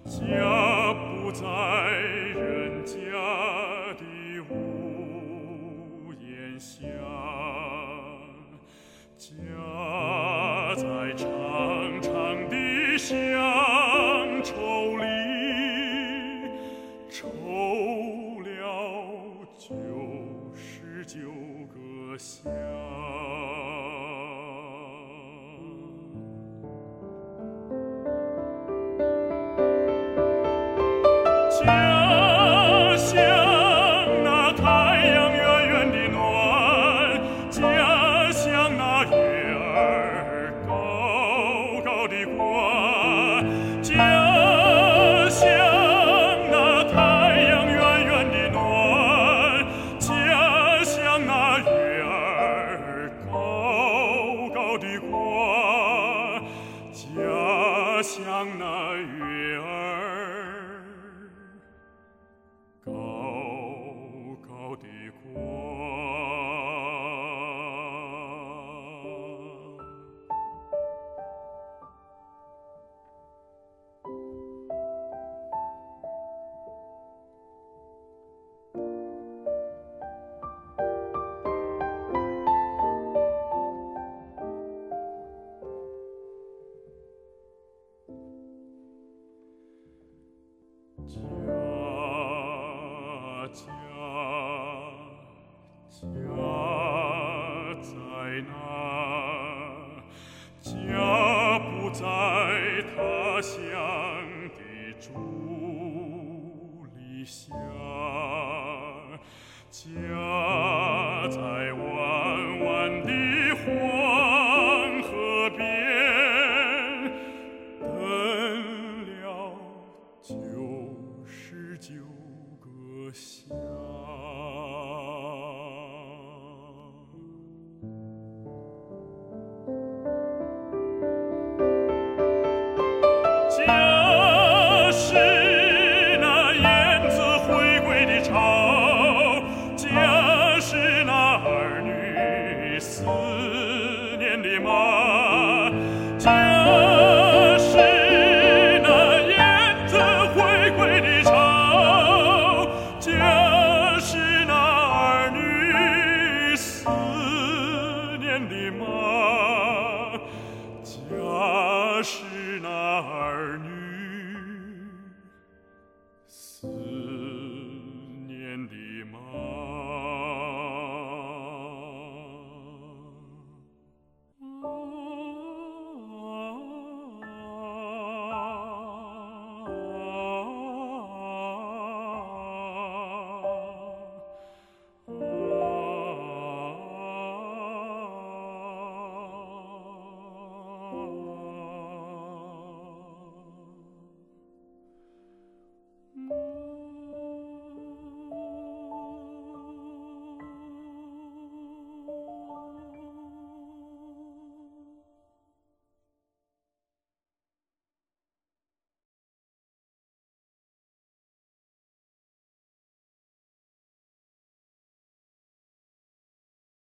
家不在人家的屋檐下，家在长长的乡愁里，抽了99个乡。家乡那太阳圆圆的暖，家乡那月儿高高的挂，家乡那太阳圆圆的暖，家乡那月儿高高的挂，家乡那月儿高高的挂。家在哪？家不在他乡的竹篱下，家在弯弯的黄河边，等了99个乡。家是那燕子回归的巢，家是那儿女思念的妈，家是那燕子回归的巢，家是那儿女思念的妈，家是那儿女思